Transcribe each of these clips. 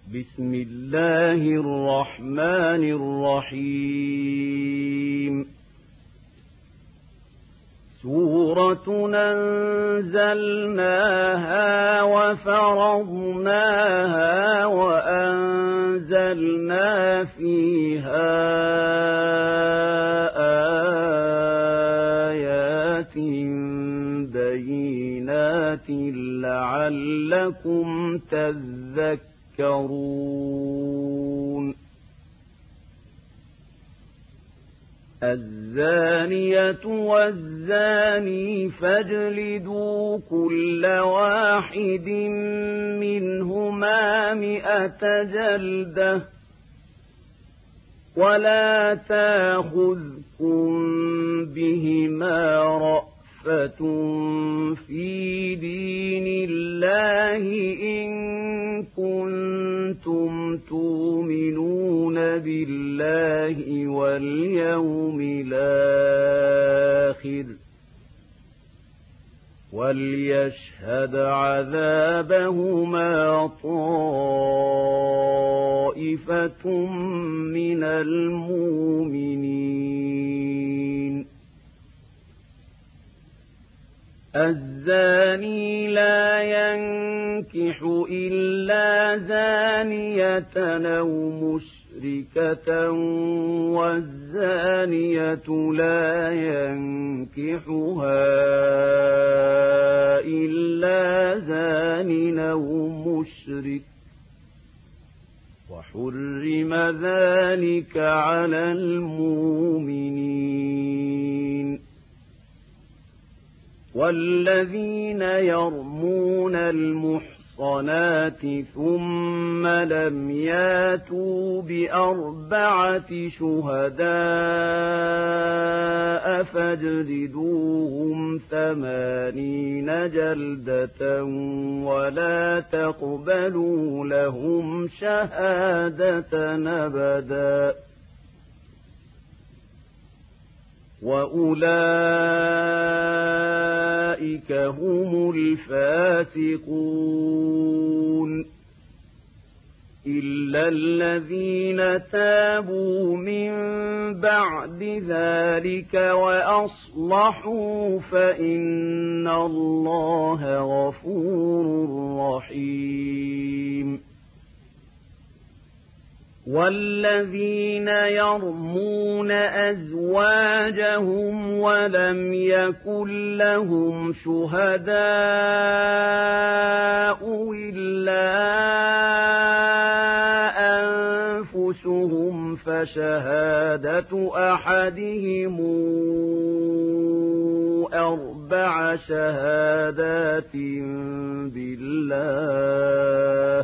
بسم الله الرحمن الرحيم سورة أنزلناها وفرضناها وأنزلنا فيها آيات بينات لعلكم تذكرون الزانية والزاني فاجلدوا كل واحد منهما 100 جلدة ولا تأخذكم بهما رأفة في دين الله إن كنتم تؤمنون بالله واليوم الآخر وليشهد عذابهما طائفة من المؤمنين الزاني لا ينكح إلا زانية أو مشركة والزانية لا ينكحها إلا زان أو مشرك وحرم ذلك على المؤمنين والذين يرمون المحصنات ثم لم ياتوا ب4 شهداء فاجلدوهم 80 جلدة ولا تقبلوا لهم شهادة أبدا وأولئك هم الفاسقون إلا الذين تابوا من بعد ذلك وأصلحوا فإن الله غفور رحيم والذين يرمون أزواجهم ولم يكن لهم شهداء إلا أنفسهم فشهادة أحدهم 4 شهادات بالله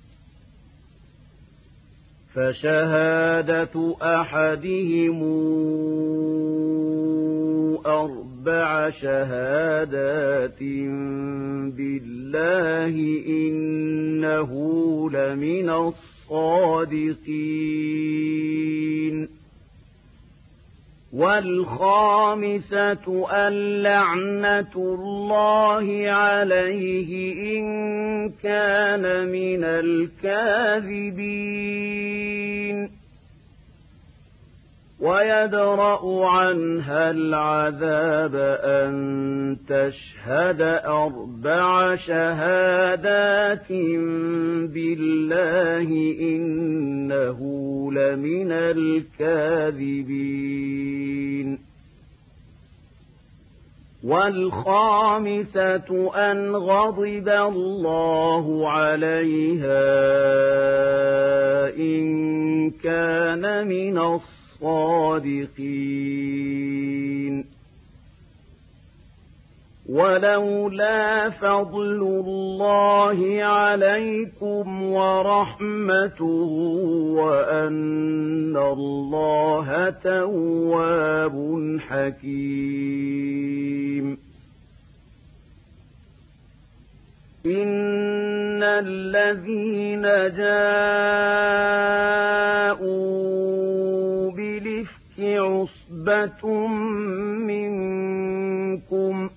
فشهادة أحدهم 4 شهادات بالله إنه لمن الصادقين والخامسة اللعنة الله عليه إن كان من الكاذبين ويدرأ عنها العذاب أن تشهد 4 شهادات بالله إنه لمن الكاذبين والخامسة أن غضب الله عليها إن كان من الصادقين ولولا فضل الله عليكم ورحمته وأن الله تواب حكيم إن الذين جاءوا بالإفك عصبة منكم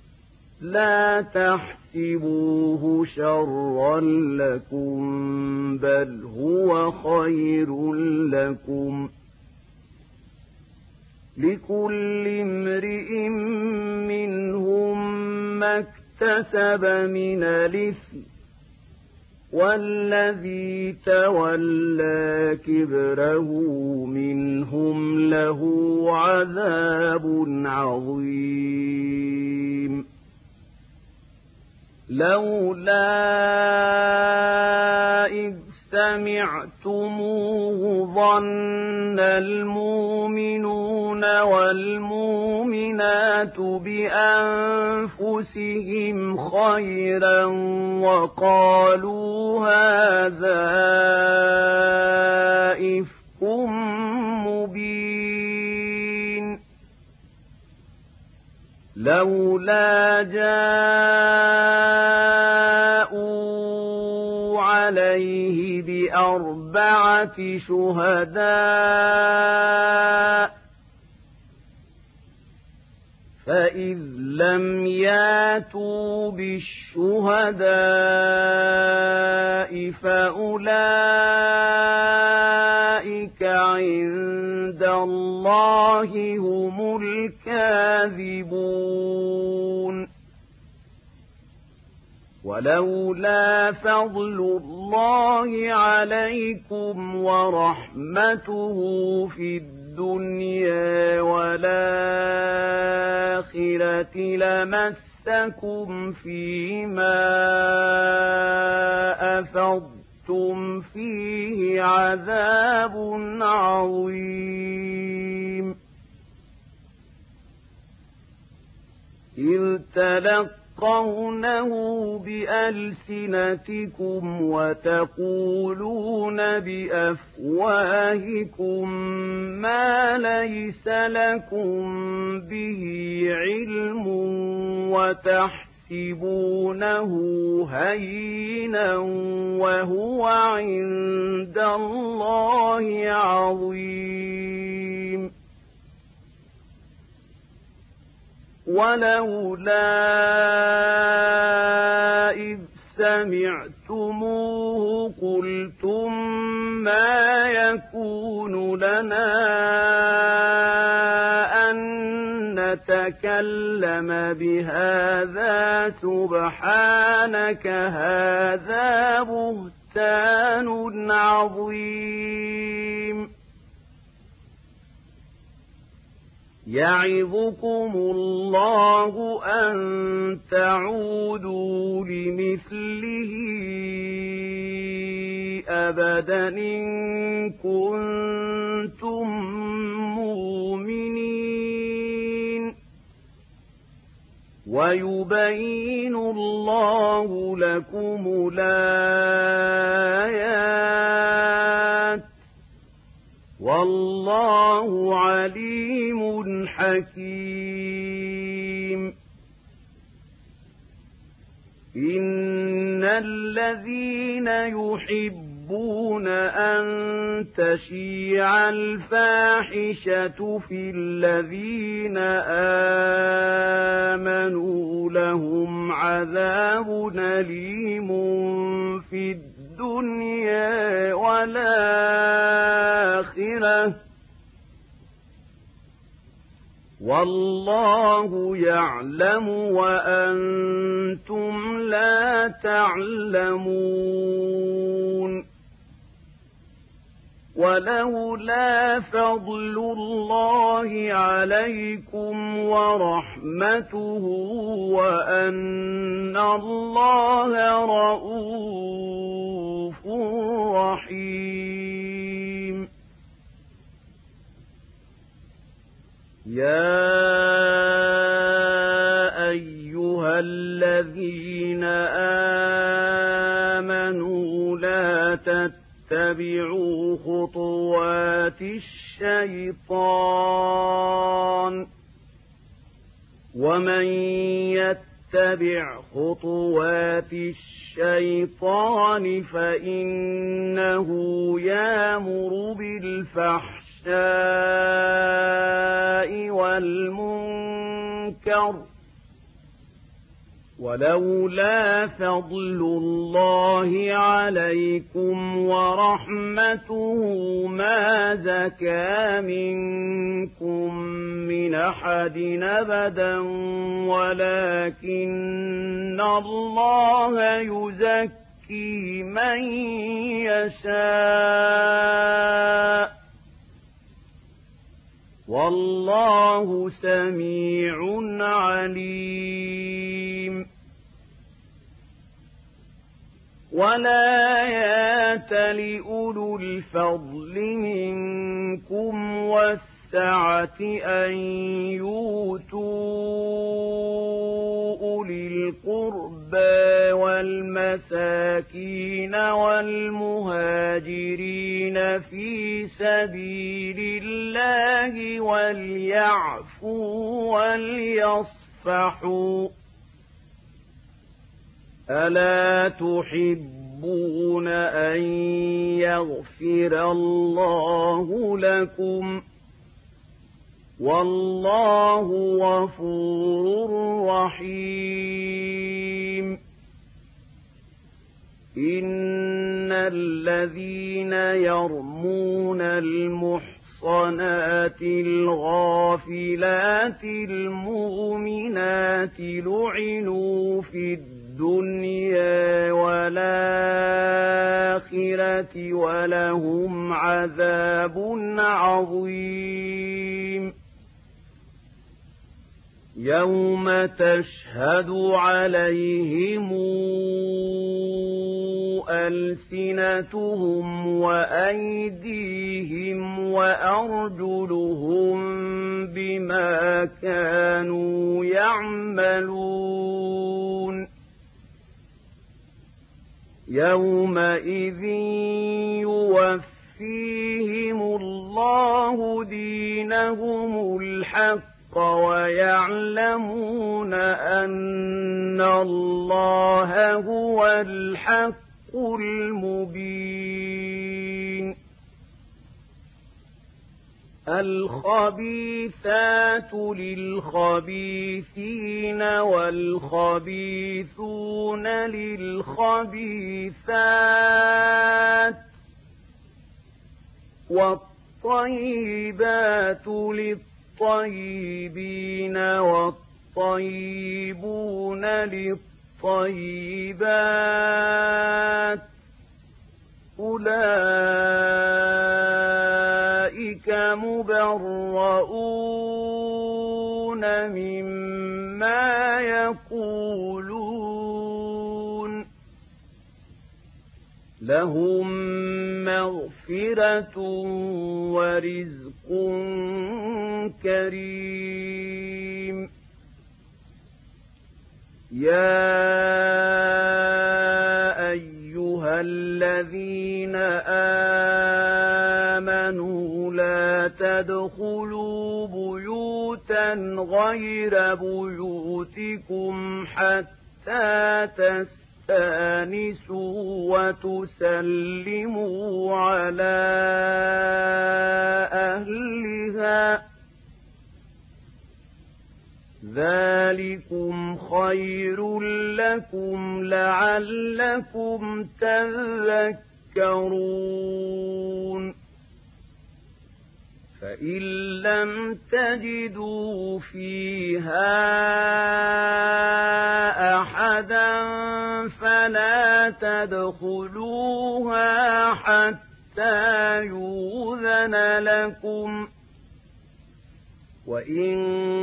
لا تحسبوه شرا لكم بل هو خير لكم لكل امرئ منهم ما اكتسب من الإثم والذي تولى كبره منهم له عذاب عظيم لولا إذ سمعتموه ظن المؤمنون والمؤمنات بأنفسهم خيرا وقالوا هذا إفك مبين لولا جاءوا عليه بأربعة شهداء فإذ لم ياتوا بالشهداء فأولئك عند الله هم الكاذبون ولولا فضل الله عليكم ورحمته في الدنيا والآخرة لمسكم فيما أفضتم فيه عذاب عظيم إذ تلقونه بألسنتكم وتقولون بأفواهكم ما ليس لكم به علم وتحسبونه هينا وهو عند الله عظيم ولولا إذ سمعتموه قلتم ما يكون لنا أن نتكلم بهذا سبحانك هذا بهتان عظيم يعظكم الله أن تعودوا لمثله أبدا إن كنتم مؤمنين ويبين الله لكم الآيات والله عليم حكيم إن الذين يحبون أن تشيع الفاحشة في الذين آمنوا لهم عذاب أليم في الدنيا والآخرة والله يعلم وأنتم لا تعلمون ولولا فضل الله عليكم ورحمته وأن الله رؤوف رحيم يا أيها الذين آمنوا لا تتبعوا خطوات الشيطان ومن يتبع خطوات الشيطان فإنه يأمر بالفحشاء والمنكر ولولا فضل الله عليكم ورحمته ما زكى منكم من أحد أبدا ولكن الله يزكي من يشاء والله سميع عليم ولا يات لأولو الفضل منكم والسعة أن يؤتوا أولي القربى والمساكين والمهاجرين في سبيل الله وليعفوا وليصفحوا ألا تحبون أن يغفر الله لكم والله غفور رحيم إن الذين يرمون المحصنات الغافلات المؤمنات لعنوا في الدنيا والآخرة ولهم عذاب عظيم يوم تشهد عليهم ألسنتهم وأيديهم وأرجلهم بما كانوا يعملون يومئذ يوفيهم الله دينهم الحق ويعلمون أن الله هو الحق المبين الخبيثات للخبيثين والخبيثون للخبيثات والطيبات للطيبين والطيبون للطيبات أولئك مبرؤون مما يقولون لهم مغفرة ورزق كريم يا أيها الذين آمنوا لا تدخلوا بيوتا غير بيوتكم حتى تستأنسوا وتسلموا على أهلها ذلكم خير لكم لعلكم تذكرون فإن لم تجدوا فيها أحدا فلا تدخلوها حتى يؤذن لكم وإن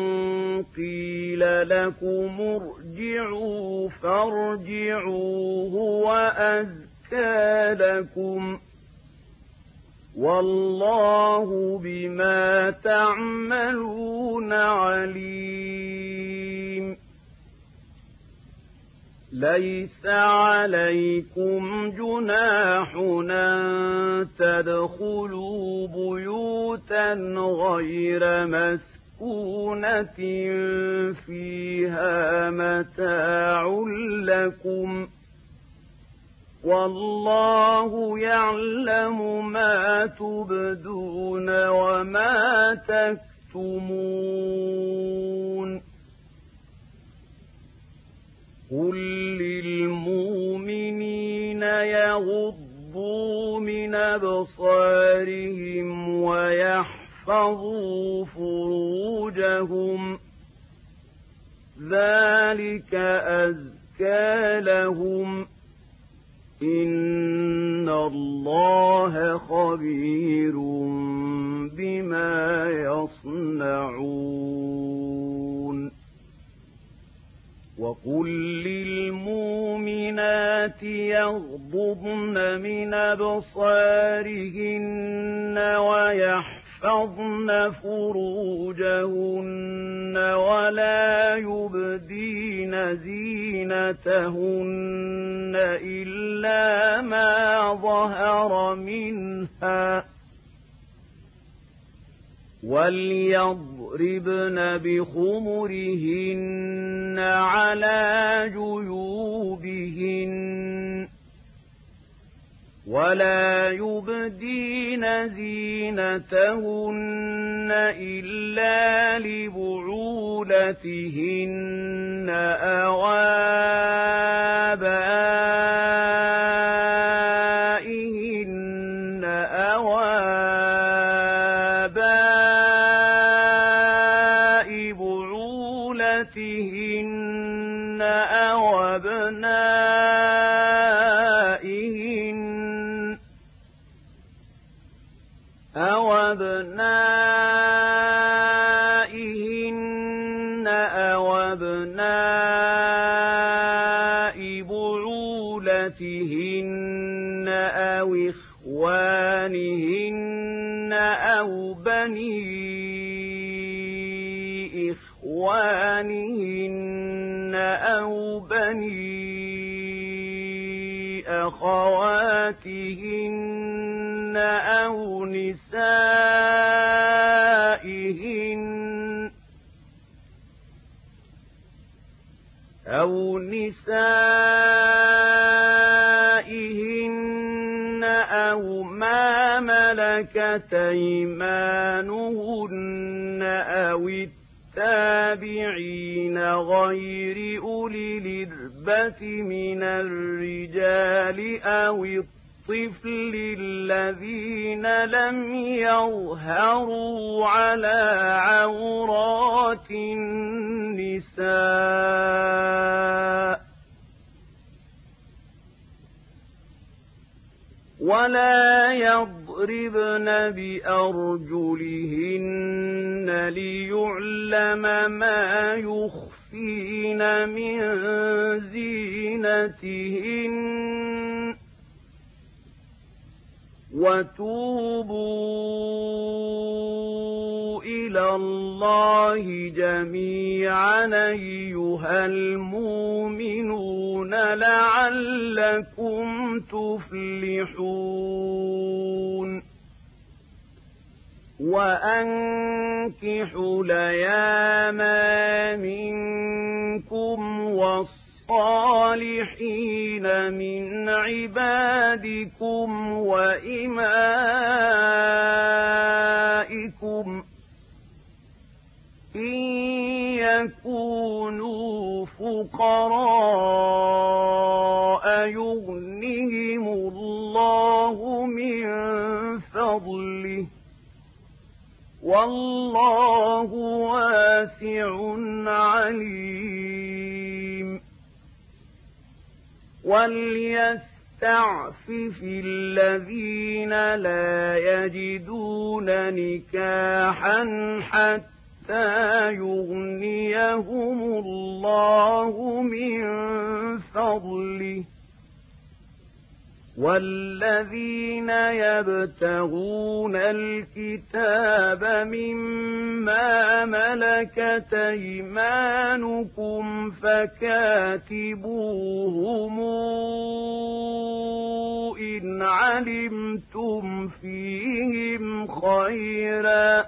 قيل لكم ارجعوا فارجعوا هو أزكى لكم والله بما تعملون عليم ليس عليكم جناح أن تدخلوا بيوتا غير مسكونة فيها متاع لكم والله يعلم ما تبدون وما تكتمون قل للمؤمنين يغضوا من أبصارهم ويحفظوا فروجهم ذلك أزكى لهم إن الله خبير بما يصنعون وقل للمؤمنات يغضضن من أبصارهن ويحفظن فروجهن ولا يبدين زينتهن إلا ما ظهر منها وليضربن بخمرهن على جيوبهن ولا يبدين زينتهن إلا لبعولتهن أو آبائهن أو آباء بعولتهن أو أبنائهن أو أبناء بعولتهن أو إخوانهن أو بني إخوانهن أو بني أخواتهن أو نسائهن أو ما ملكت أيمانهن أو التابعين غير أولي الإربة من الرجال أو الطفل الذين لم يظهروا على عورات النساء ولا يضربن بأرجلهن ليعلم ما يخفين من زينتهن وتوبوا إلى الله جميعا أيها المؤمنون لعلكم تفلحون وأنكحوا الأيام منكم والصالحين من عبادكم وإمائكم إن يكونوا فقراء يغنهم الله من فضله والله واسع عليم وليستعفف الذين لا يجدون نكاحا حتى يغنيهم الله من فضله والذين يبتغون الكتاب مما ملكت أيمانكم فكاتبوهم إن علمتم فيهم خيرا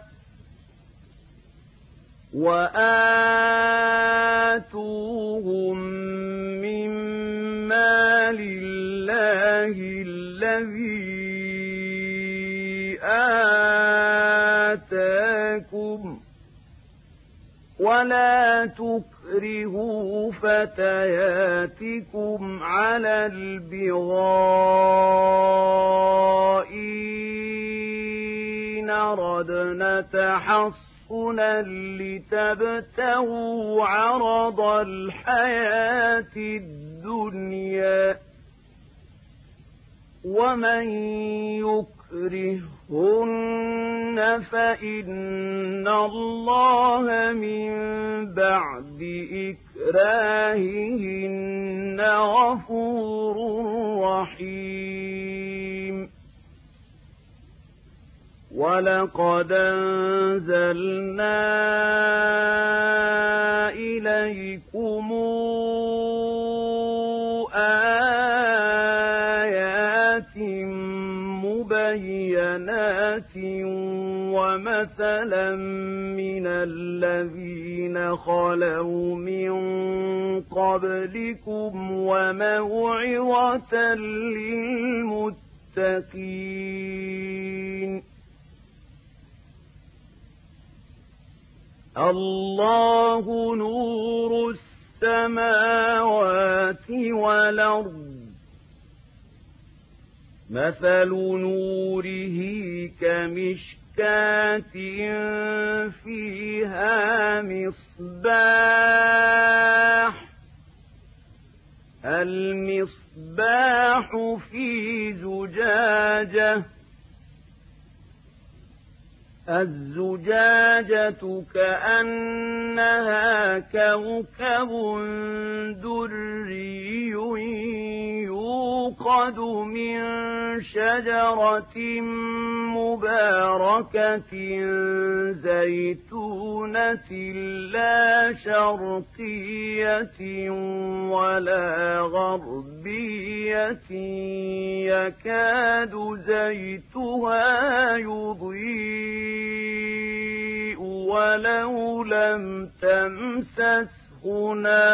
وآتوهم مما لله الذي آتاكم ولا تكرهوا تكرهوا فتياتكم على البغاء إن أردنا تحصنا لتبتغوا عرض الحياة الدنيا ومن يكرهن فإن الله من بعد إكراههن غفور رحيم ولقد أنزلنا إليكم آيات مبينات ومثلا من الذين خلوا من قبلكم وموعظة للمتقين الله نور السماوات والأرض مثل نوره كمشكاة فيها مصباح المصباح في زجاجة الزجاجة كأنها كوكب دري يوقد من شجرة مباركة زيتونة لا شرقية ولا غربية يكاد زيتها يضيء ولو لم تمسسه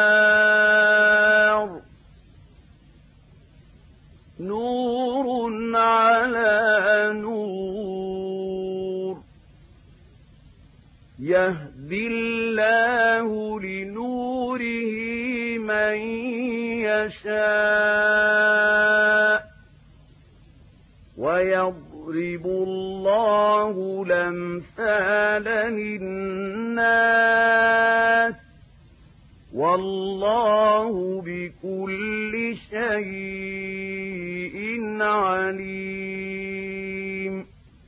نار نور على نور يهدي الله لنوره من يشاء ويضرب الله الأمثال للناس والله بكل شيء عليم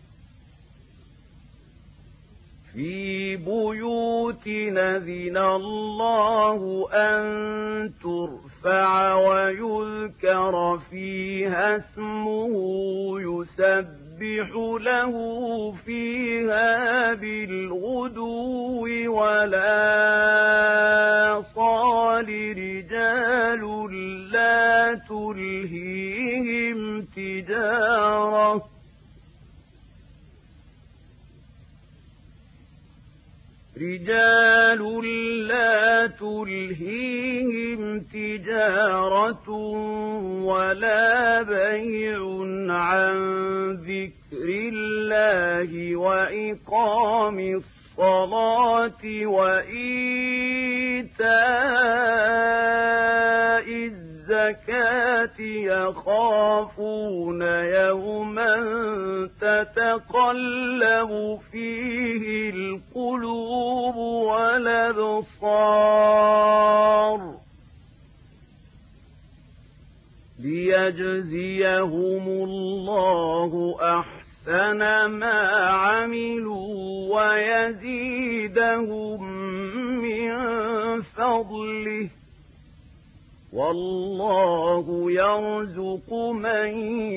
في بيوت أذن الله أن ترفع ويذكر فيها اسمه يسبح له فيها بالغدو ولا صال رجال لا تلهيهم تجارة ولا بيع عن ذكر الله وإقام الصلاة وإيتاء الزكاة يخافون يوما تتقلب فيه القلوب والأبصار ليجزيهم الله أحسن ما عملوا ويزيدهم من فضله والله يرزق من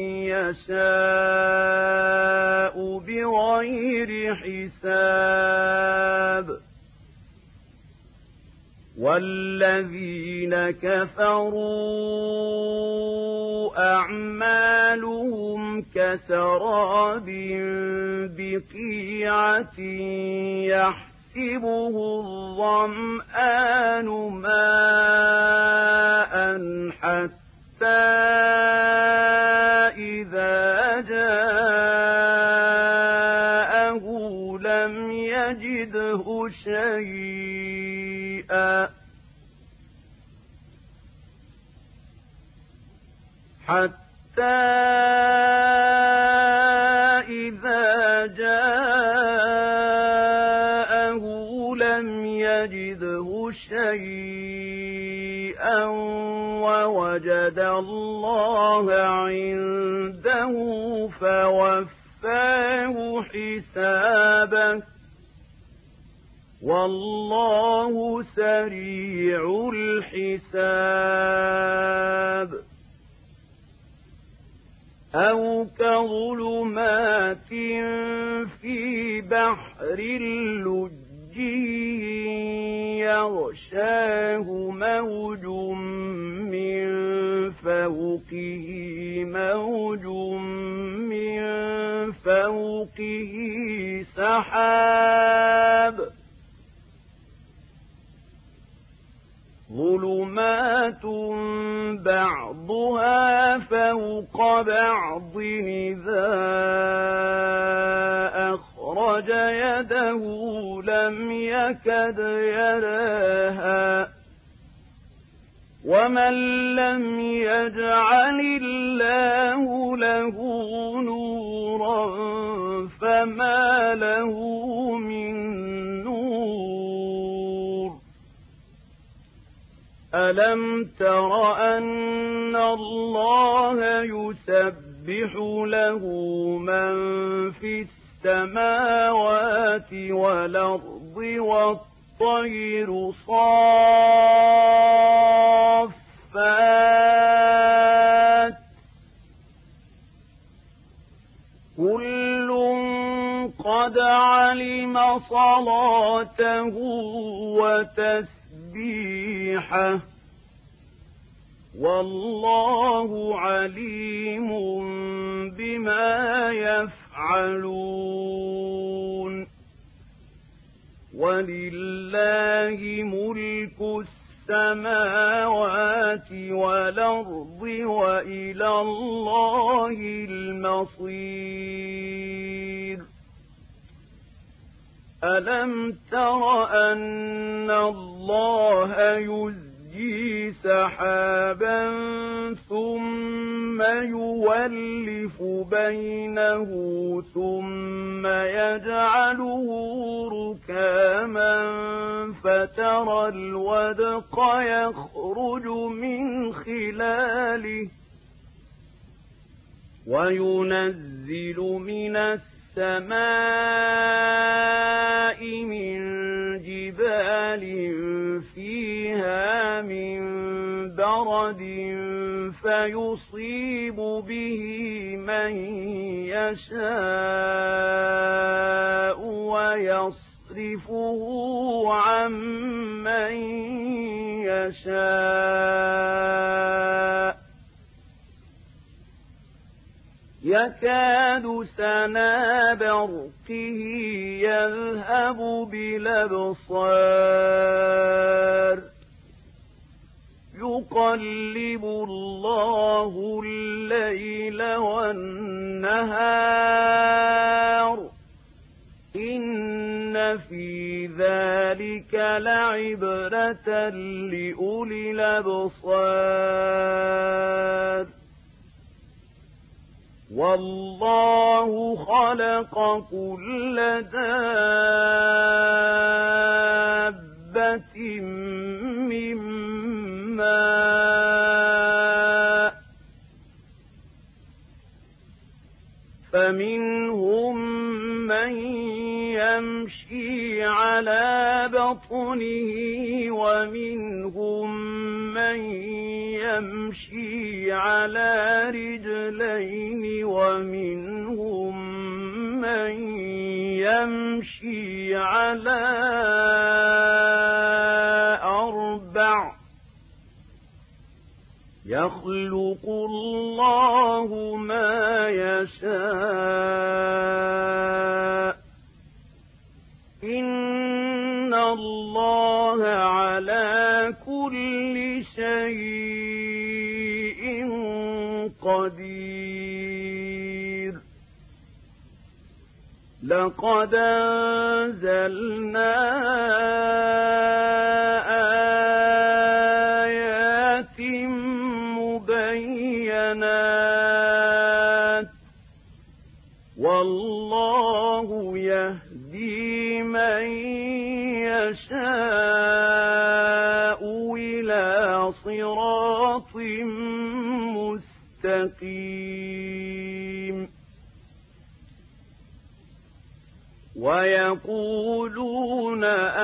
يشاء بغير حساب والذين كفروا أعمالهم كسراب بقيعة يحسبه الظمآن ماء حتى إذا جاءه لم يجده شيئا حتى إذا جاءه لم يجده شيئا ووجد الله عنده فوفاه حسابه والله سريع الحساب أو كظلمات في بحر لجي يغشاه موج من فوقه موج من فوقه سحاب ظلمات بعضها فوق بعض إذا أخرج يده لم يكد يراها ومن لم يجعل الله له نورا فما له من نور ألم تر أن الله يسبح له من في السماوات والأرض والطير صافات كل قد علم صلاته وتسبيحه والله عليم بما يفعلون ولله ملك السماوات والأرض وإلى الله المصير ألم تر أن الله يزجي سحابا ثم يولف بينه ثم يجعله ركاما فترى الودق يخرج من خلاله وينزل من السماء من جبال فيها من برد فيصيب به من يشاء ويصرفه عن من يشاء يكاد سنا برقه يذهب بالأبصار يقلب الله الليل والنهار إن في ذلك لعبرة لأولي الأبصار والله خلق كل دابة من ماء فمنهم من يمشي على بطنه ومنهم من يمشي على رجلين ومنهم من يمشي على أربع يخلق الله ما يشاء إن الله على كل شيء قدير لقد أنزلنا آيات مبينات والله يهدي من يشاء إلى صراط مستقيم ويقولون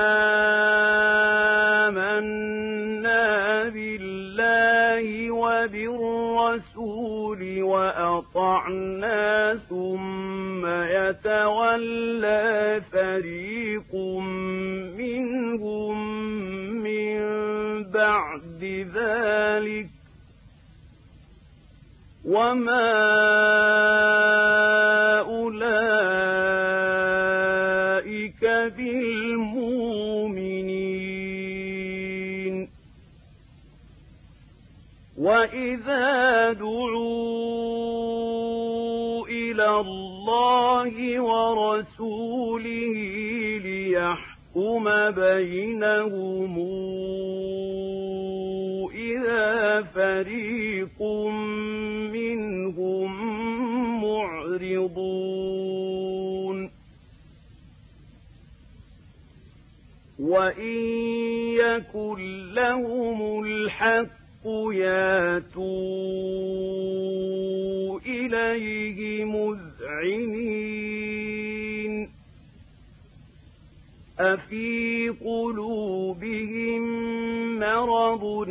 آمنا بالله وبالرسول وأطعنا ثم يتولى فريق منهم من بعد ذلك وما أولئك بالمؤمنين وإذا دعوا إلى الله ورسوله ليحكم بينهم إذا فريق منهم معرضون وإن يكن لهم الحق ياتوا إليه مذعنين أفي قلوبهم مرض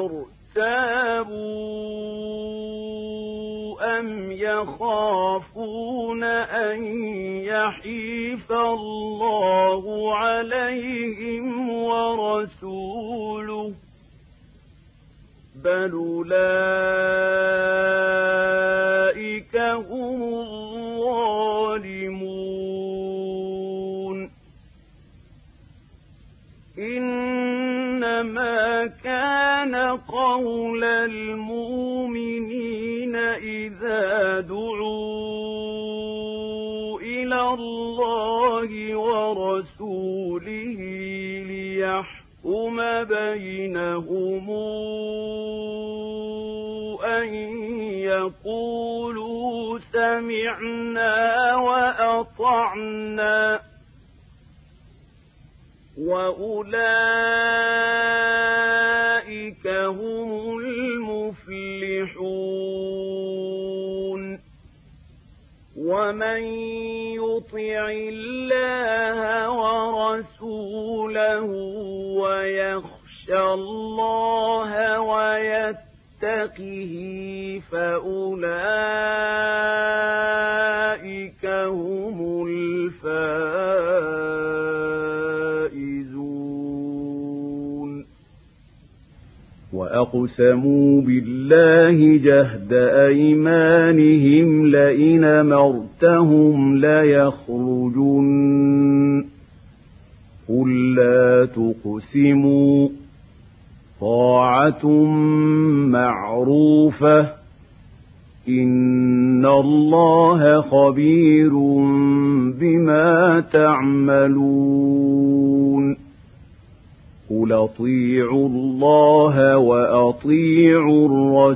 ارتابوا أم يخافون أن يحيف الله عليهم ورسوله بل أولئك هم الظالمون إنما كان قول المؤمنين إذا دعوا إلى الله ورسوله ليحكم بينهم أن يقولوا سمعنا وأطعنا وأولئك هم المفلحون ومن يطع الله ورسوله ويخشى الله ويتقه فأولئك هم الفائزون وأقسموا بالله جهد أيمانهم لئن أمرتهم ليخرجن قل لا تقسموا طاعة معروفة إن الله خبير بما تعملون قل أطيعوا الله وأطيعوا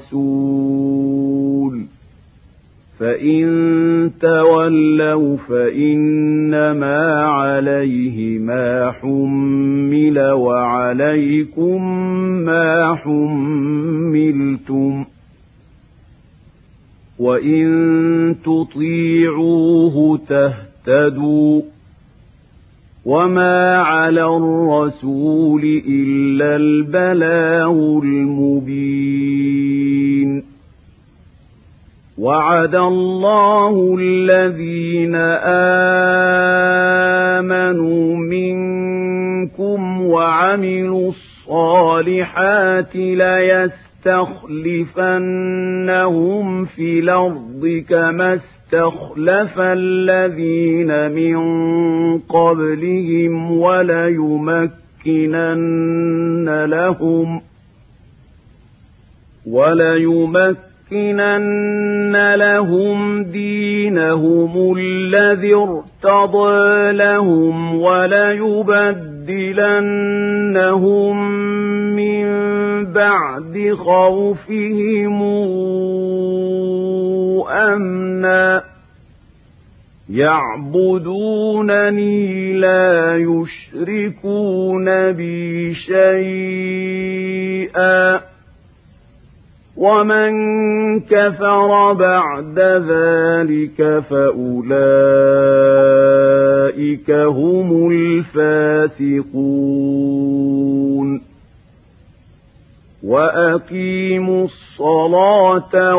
الرسول فإن تولوا فإنما عليه ما حمل وعليكم ما حملتم وإن تطيعوه تهتدوا وما على الرسول إلا البلاغ المبين وعد الله الذين آمنوا منكم وعملوا الصالحات ليستخلفنهم في الأرض كما استخلف الذين من قبلهم وليمكنن لهم دينهم الذي ارتضى لهم وليبدلنهم من بعد خوفهم أمنا يعبدونني لا يشركون بي شيئا ومن كفر بعد ذلك فأولئك هم الفاسقون وأقيموا الصلاة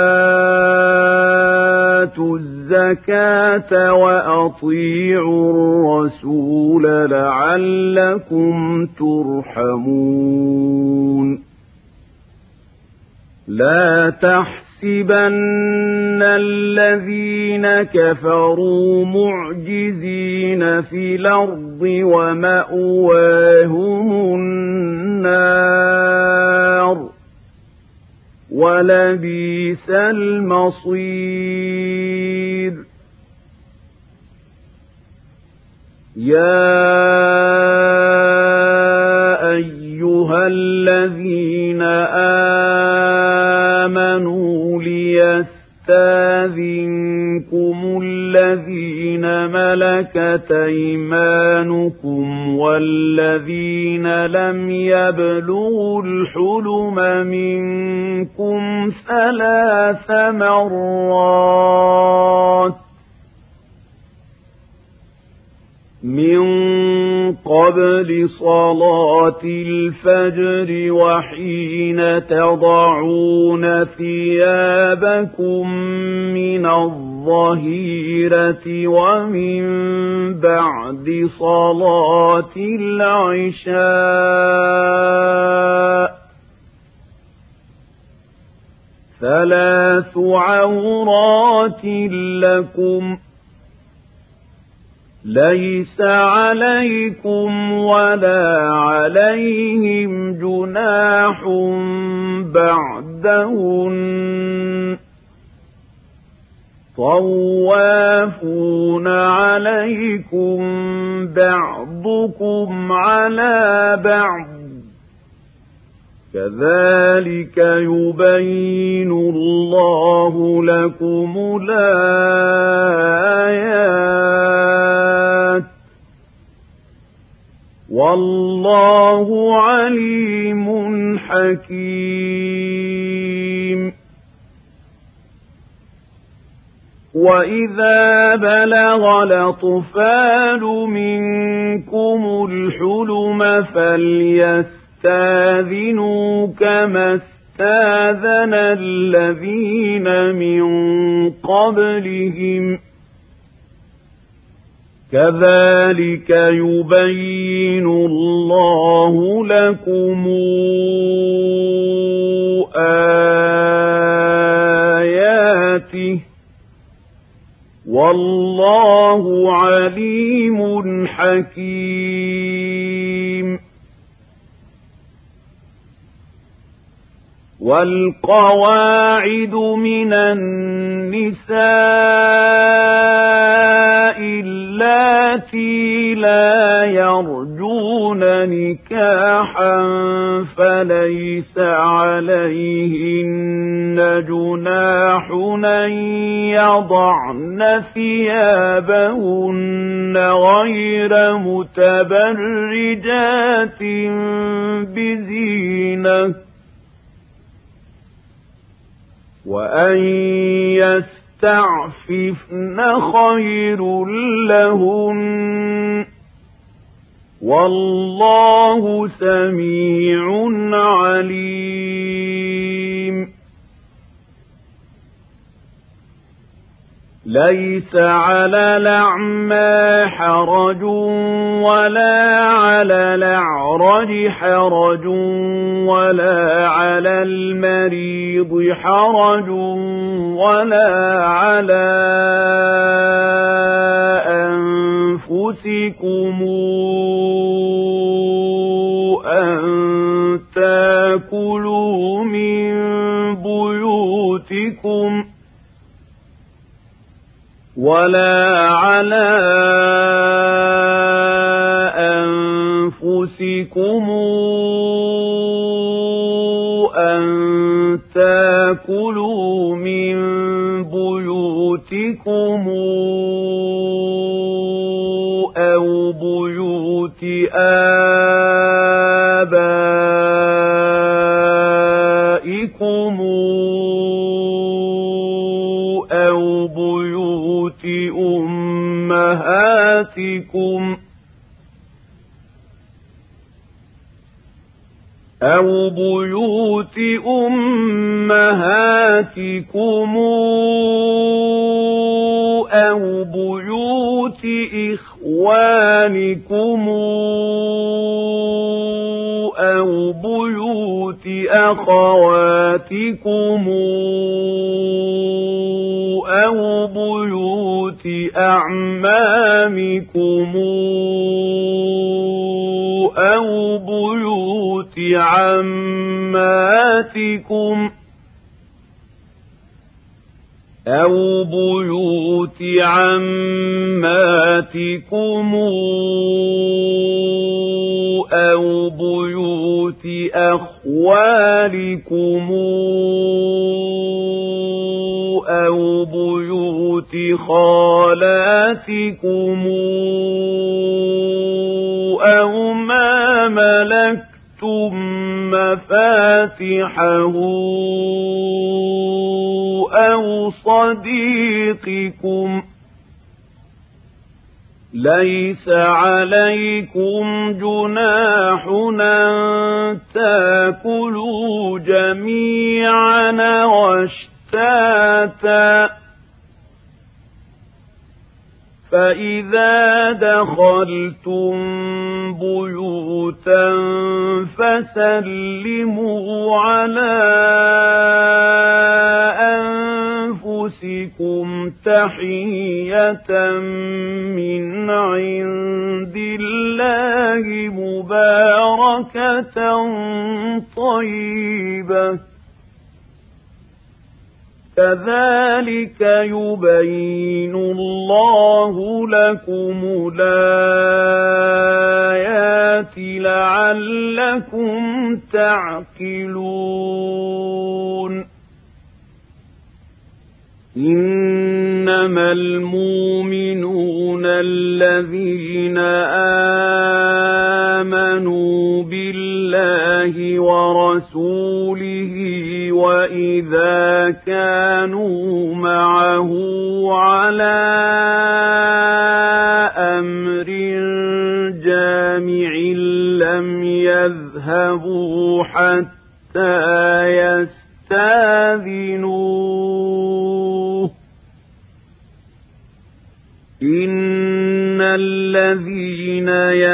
وآتوا الزكاة وأطيعوا الرسول لعلكم ترحمون لا تحسبن الذين كفروا معجزين في الأرض ومأواهم النار ولبئس المصير يا أيها الذين آمنوا ليستاذنكم الذين ملكت أيمانكم والذين لم يبلغوا الحلم منكم 3 مرات من قبل صلاة الفجر وحين تضعون ثيابكم من الظهيرة ومن بعد صلاة العشاء 3 عورات لكم ليس عليكم ولا عليهم جناح بعدهن طوافون عليكم بعضكم على بعض كذلك يبين الله لكم الآيات والله عليم حكيم وإذا بلغ الأطفال منكم الحلم فليستاذنوا كما استاذن الذين من قبلهم كذلك يبين الله لكم آياته والله عليم حكيم والقواعد من النساء اللاتي لا يرجون نكاحا فليس عليهن جناح أن يضعن ثيابهن غير متبرجات بزينة وأن يستعففن خير لهن والله سميع عليم ليس على الأعمى حرج ولا على الأعرج حرج ولا على المريض حرج ولا على أنفسكم أن تأكلوا من بيوتكم ولا على أنفسكم أن تأكلوا من بيوتكم أو بيوت آبائكم أو بيوت أمهاتكم أو بيوت إخوانكم أو بيوت أخواتكم أو بيوت أعمامكم أو بيوت عماتكم أو بيوت أو بيوت أخوالكم أو بيوت خالاتكم أو ما ملكتم مفاتحه أو صديقكم ليس عليكم جناح أن تأكلوا جميعا واشتاتا فإذا دخلتم بيوتا فسلموا على أنفسكم تحية من عند الله مباركة طيبة كذلك يبين الله لكم الآيات لعلكم تعقلون إنما المؤمنون الذين آمنوا بالله ورسوله وإذا كانوا معه على أمر جامع لم يذهبوا حتى يستأذنوه إن الذين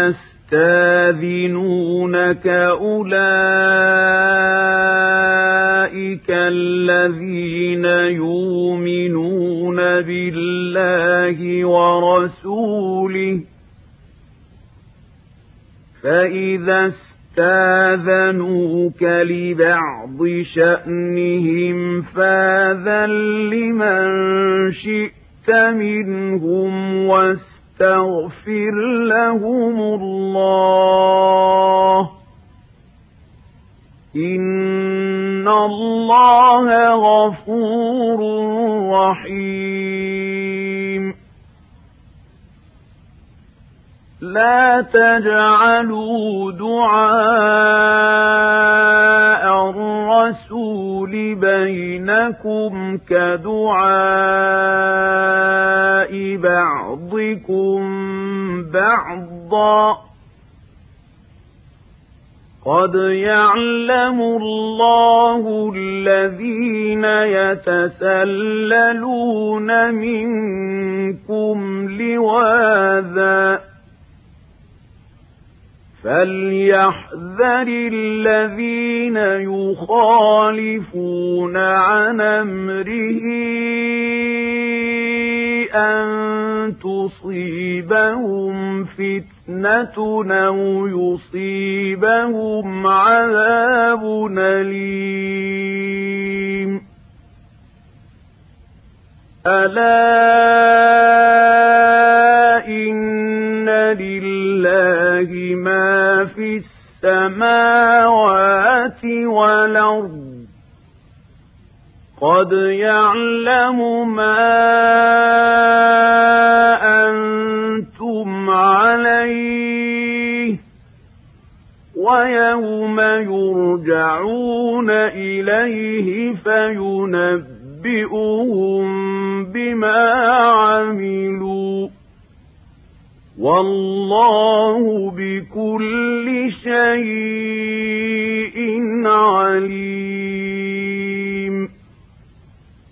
يستأذنونك أولئك الذين يؤمنون بالله ورسوله فإذا استاذنوك لبعض شأنهم فاذن لمن شئت منهم واستغفر لهم الله إن الله غفور رحيم لا تجعلوا دعاء الرسول بينكم كدعاء بعضكم بعضا قد يعلم الله الذين يتسللون منكم لواذا فليحذر الذين يخالفون عن أمره أن تصيبهم فتنة أو يصيبهم عذاب أليم ألا إن لله ما في السماوات والأرض قد يعلم ما أنتم عليه ويوم يرجعون إليه فينبئهم بما عملوا والله بكل شيء عليم